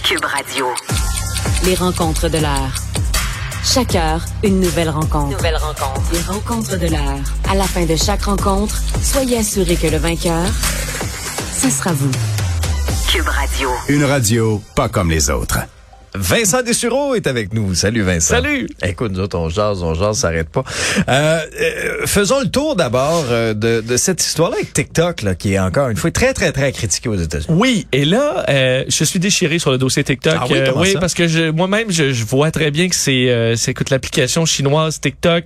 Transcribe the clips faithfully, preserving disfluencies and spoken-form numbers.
Cube Radio. Les rencontres de l'heure. Chaque heure, une nouvelle rencontre. Nouvelle rencontre. Les rencontres de l'heure. À la fin de chaque rencontre, soyez assurés que le vainqueur, ce sera vous. Cube Radio. Une radio pas comme les autres. Vincent Dessureau est avec nous. Salut Vincent. Salut. Écoute, nous autres, on jase, on jase, ça s'arrête pas. Euh, euh, faisons le tour d'abord euh, de, de cette histoire-là avec TikTok, là, qui est encore une fois très, très, très critiquée aux États-Unis. Oui, et là, euh, je suis déchiré sur le dossier TikTok. Ah oui, comment oui, ça? parce que je, moi-même, je, je vois très bien que c'est, euh, c'est écoute, l'application chinoise TikTok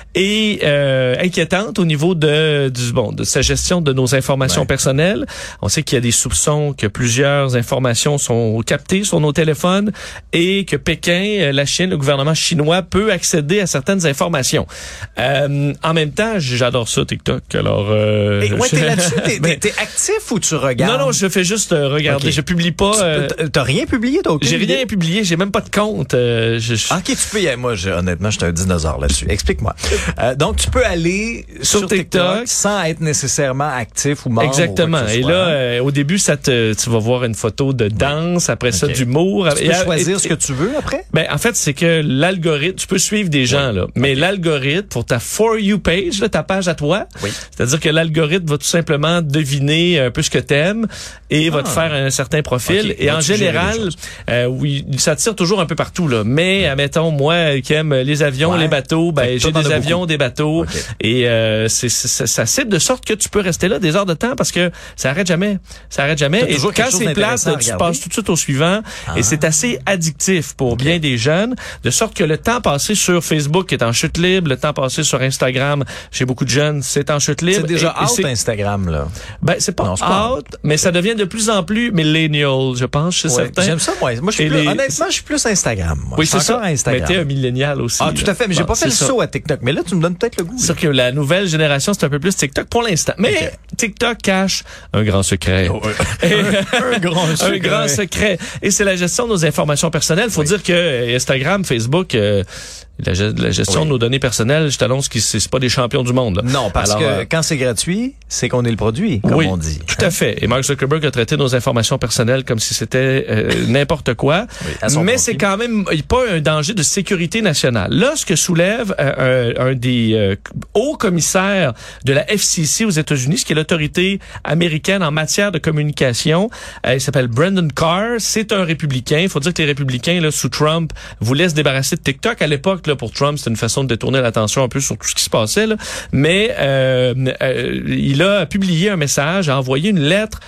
est euh, inquiétante au niveau de du bon de sa gestion de nos informations Ouais. personnelles. On sait qu'il y a des soupçons que plusieurs informations sont captées sur nos téléphones et que Pékin, la Chine, le gouvernement chinois peut accéder à certaines informations. Euh, en même temps, j'adore ça TikTok. Alors, euh, Et, ouais, je- t'es là-dessus, t'es, Ben, t'es, t'es actif ou tu regardes? non, non, je fais juste euh, regarder. Ok. Je publie pas. euh, T'as, t'as rien publié, toi? j'ai rien publié. J'ai même pas de compte. Euh, je, je- Ok, tu peux y aller. Moi, je, honnêtement, je suis un dinosaure là-dessus. Explique-moi. Euh, donc, tu peux aller sur, Sur TikTok, TikTok sans être nécessairement actif ou membre. Exactement. ou quoi que ce Et soit, là, hein. euh, au début, ça te, tu vas voir une photo de danse, après ça Ok. d'humour. Tu Et- peux et- choisir et- ce que tu veux après? Ben, en fait, c'est que l'algorithme, tu peux suivre des gens, là, mais l'algorithme, pour ta For You page, là, ta page à toi, Oui. c'est-à-dire que l'algorithme va tout simplement deviner un peu ce que t'aimes et va Ah. te faire un certain profil. Ok, il Et va en te suggérer général, des choses. euh, oui, ça tire toujours un peu partout, là. Mais, admettons, moi, qui aime les avions, Ouais. les bateaux, Fait ben, que j'ai toi, t'en des as avions, beaucoup. des bateaux. Ok. Et euh, c'est, c'est- ça, ça cible de sorte que tu peux rester là des heures de temps parce que ça arrête jamais. Ça arrête jamais. T'as Et toujours quelque quand chose c'est plate, d'intéressant à tu regarder. passes tout de suite au suivant. Ah. Et c'est assez addictif pour bien des jeunes, de sorte que le temps passé sur Facebook est en chute libre, le temps passé sur Instagram, chez beaucoup de jeunes, c'est en chute libre. C'est déjà Et- et out c'est- Instagram, là. Ben, c'est pas Non, c'est pas out, mais ça devient de plus en plus millennial, je pense, chez Ouais, certains. j'aime ça, moi. Moi, je suis Et plus, les- honnêtement, je suis plus Instagram. Moi. Oui, Je suis c'est ça. encore Mais Instagram. t'es un millénial aussi. Ah, tout là. à fait, mais j'ai Bon, pas fait c'est le ça. saut à TikTok. Mais là, tu me donnes peut-être le goût. C'est sûr que la nouvelle génération, c'est un peu plus TikTok pour l'instant. Mais Ok. TikTok cache un grand secret. Oh, Et- un grand un secret. grand secret. Et c'est la gestion de nos informations personnelles. Faut dire que euh, Instagram, Facebook, euh, la, ge- la gestion Oui. de nos données personnelles, je t'annonce que c'est c'est pas des champions du monde. Là. Non, parce Alors, que euh, quand c'est gratuit, c'est qu'on est le produit, comme oui, on dit. tout à fait. Et Mark Zuckerberg a traité nos informations personnelles comme si c'était euh, n'importe quoi. Oui, à son Mais profit. c'est quand même pas un danger de sécurité nationale. Là, ce que soulève euh, un, un des euh, hauts commissaires de la F C C aux États-Unis, ce qui est l'autorité américaine en matière de communication, euh, il s'appelle Brendan Carr. C'est un républicain. Il faut dire que les républicains, là, sous Trump, voulaient se débarrasser de TikTok. À l'époque, là, pour Trump, c'était une façon de détourner l'attention un peu sur tout ce qui se passait. Là. Mais euh, euh, il a publié un message, a envoyé une lettre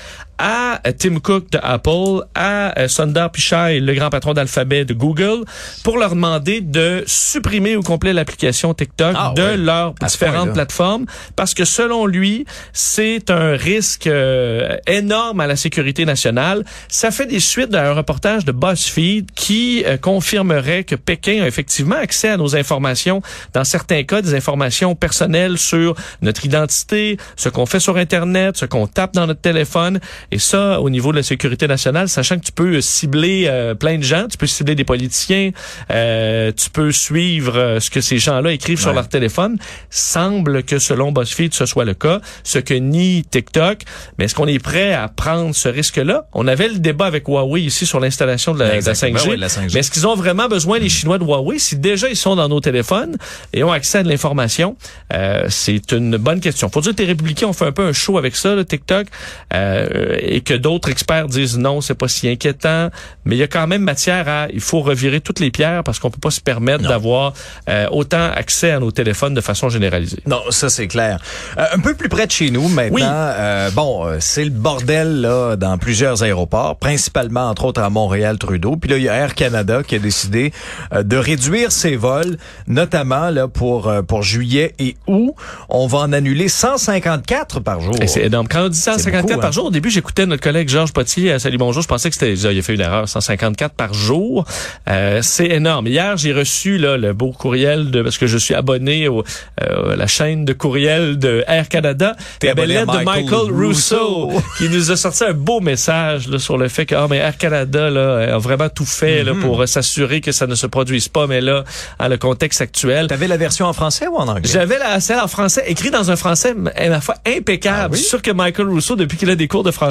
à Tim Cook de Apple, à euh, Sundar Pichai, le grand patron d'Alphabet de Google, pour leur demander de supprimer au complet l'application TikTok Ah, de ouais. leurs À ce différentes point-là. plateformes, parce que selon lui, c'est un risque euh, énorme à la sécurité nationale. Ça fait des suites d'un reportage de BuzzFeed qui euh, confirmerait que Pékin a effectivement accès à nos informations, dans certains cas, des informations personnelles sur notre identité, ce qu'on fait sur Internet, ce qu'on tape dans notre téléphone. Et ça, au niveau de la sécurité nationale, sachant que tu peux cibler euh, plein de gens, tu peux cibler des politiciens, euh, tu peux suivre euh, ce que ces gens-là écrivent Ouais. sur leur téléphone, semble que selon BuzzFeed, ce soit le cas, ce que nie TikTok. Mais est-ce qu'on est prêt à prendre ce risque-là? On avait le débat avec Huawei ici sur l'installation de la, de la cinq G. Ben oui, la cinq G. Mais est-ce qu'ils ont vraiment besoin, les Chinois de Huawei, si déjà ils sont dans nos téléphones et ont accès à de l'information? Euh, c'est une bonne question. Faut dire que les républicains ont fait un peu un show avec ça, le TikTok, euh, et que d'autres experts disent non, c'est pas si inquiétant. Mais il y a quand même matière à, il faut revirer toutes les pierres parce qu'on peut pas se permettre Non. d'avoir euh, autant accès à nos téléphones de façon généralisée. Non, ça c'est clair. Euh, un peu plus près de chez nous maintenant. Oui. euh, bon, euh, c'est le bordel là dans plusieurs aéroports, principalement entre autres à Montréal-Trudeau. Puis là, il y a Air Canada qui a décidé euh, de réduire ses vols, notamment là pour euh, pour juillet et août. On va en annuler cent cinquante-quatre par jour. Et c'est énorme. Quand on dit cent cinquante-quatre beaucoup, par hein. jour, au début, j'écoutais notre collègue Georges Potier à Salut Bonjour. Je pensais que c'était, il a fait une erreur, cent cinquante-quatre par jour. Euh, c'est énorme. Hier, j'ai reçu là le beau courriel de, parce que je suis abonné au, euh, à la chaîne de courriel de Air Canada. T'es La belle abonné à lettre de Michael Michael Rousseau, Rousseau. qui nous a sorti un beau message là, sur le fait que ah, mais Air Canada là, a vraiment tout fait là, pour euh, s'assurer que ça ne se produise pas. Mais là, en le contexte actuel, T'avais la version en français ou en anglais? j'avais la celle en français, écrit dans un français, à la fois impeccable. Ah oui? Je suis sûr que Michael Rousseau, depuis qu'il a des cours de français,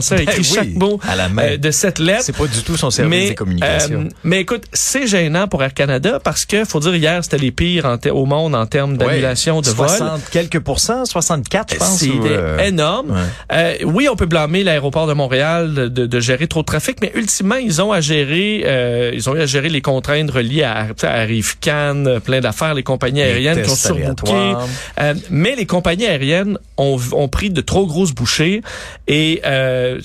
ça, a écrit oui, chaque mot à la main. euh, de cette lettre. C'est pas du tout son service mais, des communications. Euh, mais écoute, c'est gênant pour Air Canada parce que, faut dire, hier, c'était les pires en te- au monde en termes d'annulation ouais, de vol. soixante quelques pourcents, soixante-quatre, je pense. C'est ou, euh... énorme. Ouais. Euh, oui, on peut blâmer l'aéroport de Montréal de, de, de gérer trop de trafic, mais ultimement, ils ont à gérer, euh, ils ont eu à gérer les contraintes reliées à, à Rive-Can, plein d'affaires, les compagnies aériennes les qui ont surbooké. Euh, mais les compagnies aériennes ont, ont pris de trop grosses bouchées et euh,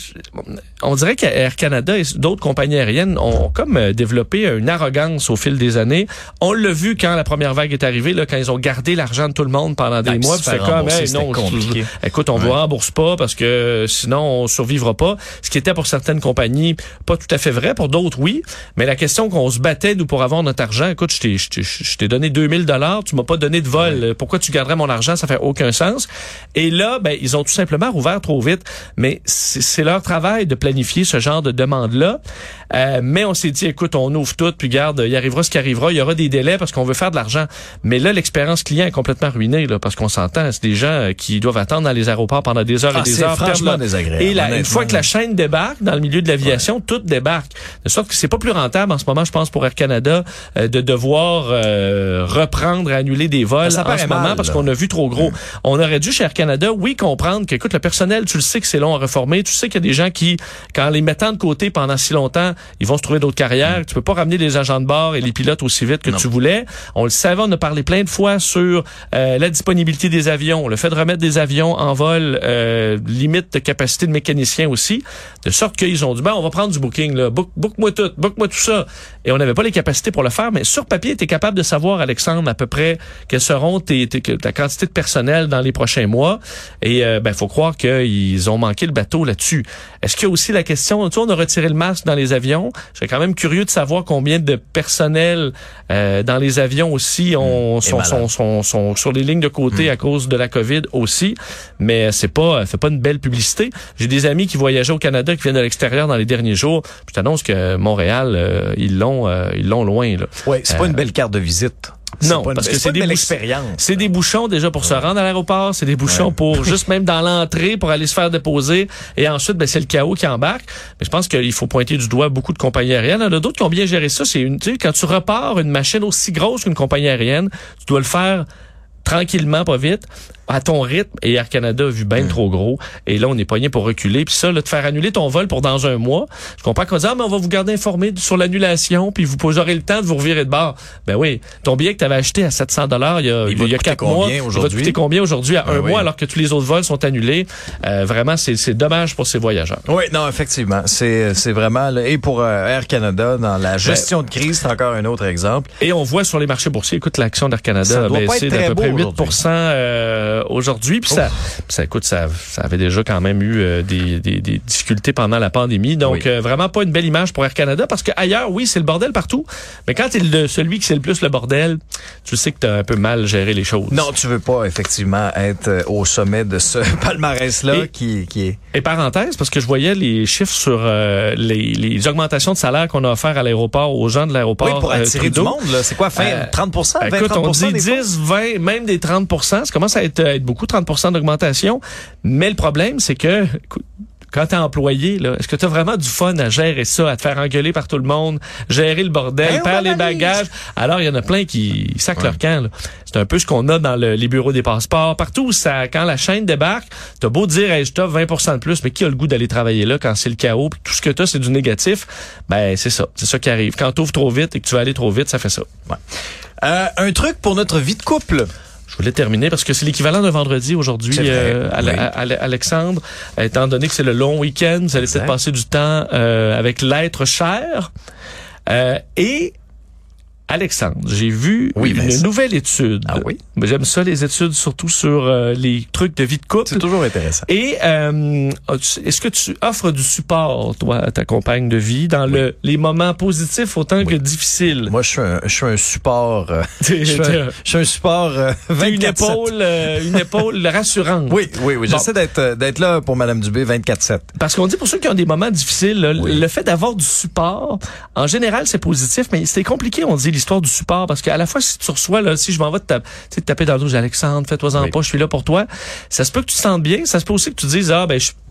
on dirait qu'Air Canada et d'autres compagnies aériennes ont comme développé une arrogance au fil des années. On l'a vu quand la première vague est arrivée, là, quand ils ont gardé l'argent de tout le monde pendant des mois, c'est comme, hey, non, compliqué. écoute, on ouais. vous rembourse pas parce que sinon on survivra pas. Ce qui était pour certaines compagnies pas tout à fait vrai, pour d'autres oui. Mais la question qu'on se battait nous pour avoir notre argent, écoute, je t'ai, je t'ai, je t'ai donné deux mille dollars, tu m'as pas donné de vol. Ouais. Pourquoi tu garderais mon argent? Ça fait aucun sens. Et là, ben ils ont tout simplement rouvert trop vite. Mais c'est, c'est leur travail de planifier ce genre de demande-là. Euh, mais on s'est dit, écoute, on ouvre tout, puis garde, il arrivera ce qui arrivera. Il y aura des délais parce qu'on veut faire de l'argent. Mais là, l'expérience client est complètement ruinée, là, parce qu'on s'entend, c'est des gens qui doivent attendre dans les aéroports pendant des heures ah, et des c'est heures. Franchement désagréable. Et la, une fois que la chaîne débarque dans le milieu de l'aviation, ouais. tout débarque. De sorte que c'est pas plus rentable en ce moment, je pense, pour Air Canada euh, de devoir euh, reprendre et annuler des vols ça en ce moment mal, parce là. qu'on a vu trop gros. Mmh. On aurait dû chez Air Canada, oui, comprendre que, écoute, le personnel, tu le sais que c'est long à reformer, tu sais qu'il y a des gens qui, quand les mettant de côté pendant si longtemps, ils vont se trouver d'autres carrières. Mmh. Tu peux pas ramener les agents de bord et les pilotes aussi vite que non. tu voulais. On le savait, on a parlé plein de fois sur euh, la disponibilité des avions, le fait de remettre des avions en vol, euh, limite de capacité de mécaniciens aussi, de sorte qu'ils ont dit, ben, on va prendre du booking, là, book, book-moi tout, book-moi tout ça. Et on n'avait pas les capacités pour le faire, mais sur papier, tu es capable de savoir, Alexandre, à peu près quelles seront tes, tes, ta quantité de personnel dans les prochains mois. Et euh, ben, faut croire qu'ils ont manqué le bateau là-dessus. Est-ce qu'il y a aussi la question, tu sais, on a retiré le masque dans les avions. Je serais quand même curieux de savoir combien de personnel euh, dans les avions aussi ont, mmh, sont, sont, sont, sont sur les lignes de côté mmh. à cause de la COVID aussi. Mais c'est pas, fait pas une belle publicité. J'ai des amis qui voyageaient au Canada, qui viennent de l'extérieur dans les derniers jours. Je t'annonce que Montréal, euh, ils l'ont, euh, ils l'ont loin, là. Oui, c'est euh, pas une belle carte de visite. C'est non, une, parce que c'est, c'est des, bouch- c'est des bouchons déjà pour ouais. se rendre à l'aéroport, c'est des bouchons ouais. pour juste même dans l'entrée pour aller se faire déposer et ensuite ben c'est le chaos qui embarque. Mais je pense qu'il faut pointer du doigt beaucoup de compagnies aériennes. Il y en a d'autres qui ont bien géré ça. C'est une, tu sais, quand tu repars une machine aussi grosse qu'une compagnie aérienne, tu dois le faire tranquillement, pas vite, à ton rythme. Et Air Canada a vu bien mmh. trop gros. Et là, on est pogné pour reculer. Puis ça, là, de faire annuler ton vol pour dans un mois, je comprends qu'on dit, ah, mais on va vous garder informé sur l'annulation, puis vous aurez le temps de vous revirer de bord. Ben oui, ton billet que tu avais acheté à sept cents dollars il y a, il il y a quatre mois, il va te coûter combien aujourd'hui à ben un oui. mois, alors que tous les autres vols sont annulés? Euh, vraiment, c'est, c'est dommage pour ces voyageurs. Oui, non, effectivement. C'est, c'est vraiment, là, et pour euh, Air Canada, dans la gestion ben, de crise, c'est encore un autre exemple. Et on voit sur les marchés boursiers, écoute, l'action d'Air Canada a baissé d'à peu près huit pour cent euh, aujourd'hui. Puis ça, ça, écoute, ça, ça avait déjà quand même eu euh, des, des, des difficultés pendant la pandémie. Donc, oui. euh, vraiment pas une belle image pour Air Canada parce que ailleurs, oui, c'est le bordel partout. Mais quand t'es le, celui qui c'est le plus le bordel, tu sais que t'as un peu mal géré les choses. Non, tu veux pas effectivement être euh, au sommet de ce palmarès-là et, qui, qui est... Et parenthèse, parce que je voyais les chiffres sur euh, les, les augmentations de salaire qu'on a offert à l'aéroport, aux gens de l'aéroport. Oui, pour attirer euh, du monde, là. C'est quoi, fin, euh, trente pour cent, vingt, écoute, trente pour cent on dit dix, vingt, même des trente pour cent. Ça commence à être, à être beaucoup, trente pour cent d'augmentation. Mais le problème, c'est que, écoute, quand t'es employé, là, est-ce que t'as vraiment du fun à gérer ça, à te faire engueuler par tout le monde, gérer le bordel, faire les bagages? Alors, il y en a plein qui sacent ouais. leur camp, là. C'est un peu ce qu'on a dans le, les bureaux des passeports. Partout où ça, quand la chaîne débarque, t'as beau dire, hey, je t'offre vingt pour cent de plus, mais qui a le goût d'aller travailler là quand c'est le chaos, puis tout ce que t'as, c'est du négatif? Ben, c'est ça. C'est ça qui arrive. Quand t'ouvres trop vite et que tu vas aller trop vite, ça fait ça. Ouais. Euh, un truc pour notre vie de couple. Je voulais terminer parce que c'est l'équivalent d'un vendredi aujourd'hui, euh, à, oui. à, à, à Alexandre. Étant donné que c'est le long week-end, vous allez peut-être passer du temps euh, avec l'être cher. Euh, et Alexandre, j'ai vu oui, une Vincent. nouvelle étude. Ah oui? J'aime ça, les études, surtout sur euh, les trucs de vie de couple. C'est toujours intéressant. Et euh, est-ce que tu offres du support, toi, à ta compagne de vie, dans oui. le les moments positifs autant oui. que difficiles? Moi, je suis un, je suis un support... Euh, je, suis un, je suis un support euh, vingt-quatre sept. Une épaule, euh, une épaule rassurante. Oui, oui, oui. Bon. J'essaie d'être, d'être là pour Mme Dubé vingt-quatre sept. Parce qu'on dit, pour ceux qui ont des moments difficiles, là, oui. le fait d'avoir du support, en général, c'est positif, mais c'est compliqué, on dit, l'histoire du support, parce qu'à la fois, si tu reçois, là, si je m'en vais te, taper, te taper dans le dos, Alexandre, fais-toi en oui. pas, je suis là pour toi, ça se peut que tu te sentes bien, ça se peut aussi que tu te dises, ah, ben, je,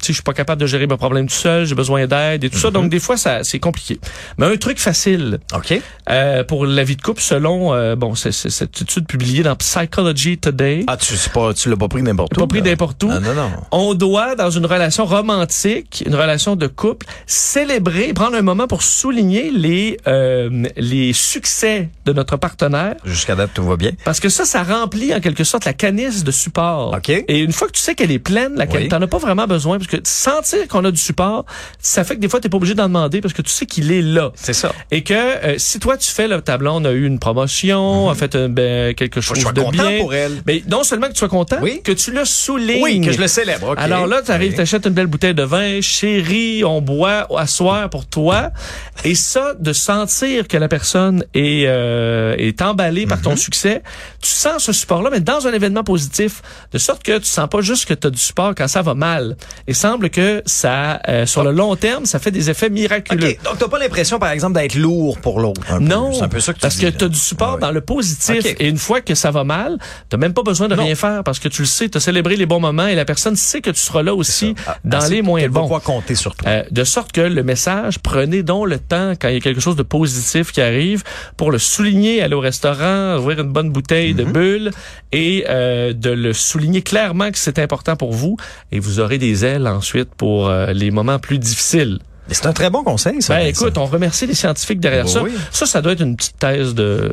tu sais, je suis pas capable de gérer mes problèmes tout seul, j'ai besoin d'aide et tout mm-hmm. ça. Donc, des fois, ça c'est compliqué. Mais un truc facile. OK. Euh, pour la vie de couple, selon, euh, bon, c'est, c'est cette étude publiée dans Psychology Today. Ah, tu sais pas, tu l'as pas pris n'importe où. Pas pris là. n'importe où. Non, non, non. On doit, dans une relation romantique, une relation de couple, célébrer, prendre un moment pour souligner les, euh, les succès de notre partenaire. Jusqu'à date, tout va bien. Parce que ça, ça remplit en quelque sorte la canisse de support. OK. Et une fois que tu sais qu'elle est pleine, la canisse, oui. t'en as pas vraiment besoin, parce que sentir qu'on a du support, ça fait que des fois, t'es pas obligé d'en demander parce que tu sais qu'il est là. C'est ça. Et que euh, si toi, tu fais, le tableau, on a eu une promotion, mm-hmm. a fait euh, ben, quelque chose Faut que je de sois content bien. pour elle. Mais non seulement que tu sois content, oui. que tu le soulignes. Oui, que je le célèbre. Okay. Alors là, tu arrives, oui. t'achètes une belle bouteille de vin, chérie, on boit à soir pour toi. Et ça, de sentir que la personne est, euh, est emballée mm-hmm. par ton succès, tu sens ce support-là, mais dans un événement positif, de sorte que tu sens pas juste que tu as du support quand ça va mal. Il semble que ça, euh, sur oh. le long terme, ça fait des effets miraculeux. Okay. Donc, t'as pas l'impression, par exemple, d'être lourd pour l'autre. Non, peu. C'est un peu ça que tu parce dis, que tu as du support ah, oui. dans le positif. Okay. Et une fois que ça va mal, tu même pas besoin de non. rien faire parce que tu le sais, tu as célébré les bons moments et la personne sait que tu seras là aussi ah, dans ah, les moins bons. Va compter sur toi. Euh, de sorte que le message, prenez donc le temps quand il y a quelque chose de positif qui arrive pour le souligner, aller au restaurant, ouvrir une bonne bouteille mm-hmm. de bulle et euh, de le souligner clairement que c'est important pour vous et vous aurez des ailes ensuite pour euh, les moments plus difficiles. Mais c'est un très bon conseil, ça. Ben, écoute, ça. On remercie les scientifiques derrière oh, ça. Oui. Ça, ça doit être une petite thèse de,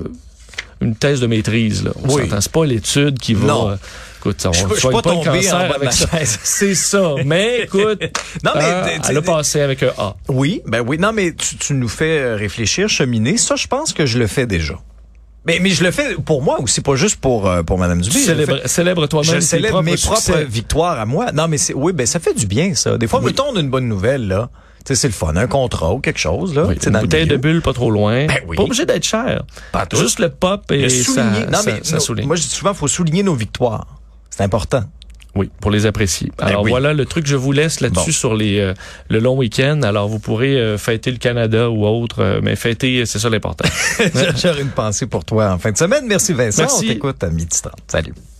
une thèse de maîtrise, là. On oui. s'entend, c'est pas l'étude qui va, non. Euh, écoute, on je ne suis pas, pas tombé le cancer en bas de avec ma ça. chaise. C'est ça. Mais écoute, non, mais, euh, elle a passé avec un A. Oui, ben oui. Non, mais tu, tu nous fais réfléchir, cheminer. Ça, je pense que je le fais déjà. Mais, mais je le fais pour moi aussi, pas juste pour euh, pour Madame Dubé. Célèbre, célèbre toi-même. Je célèbre propres mes succès. propres victoires à moi. Non, mais c'est oui, ben ça fait du bien ça. Des fois, oui. mettons une bonne nouvelle là. Tu sais, c'est le fun, un contrat ou quelque chose là. Oui, une bouteille de bulle pas trop loin. Ben oui. Pas obligé d'être cher. Pas tout. Juste le pop et le ça, non, ça, mais ça nos, souligne. Moi, je dis souvent, faut souligner nos victoires. C'est important. Oui, pour les apprécier. Alors ben oui. voilà le truc, je vous laisse là-dessus bon. sur les euh, le long week-end. Alors vous pourrez euh, fêter le Canada ou autre, euh, mais fêter, c'est ça l'important. J'aurais une pensée pour toi en fin de semaine. Merci Vincent. Merci. On t'écoute à midi trente. Salut.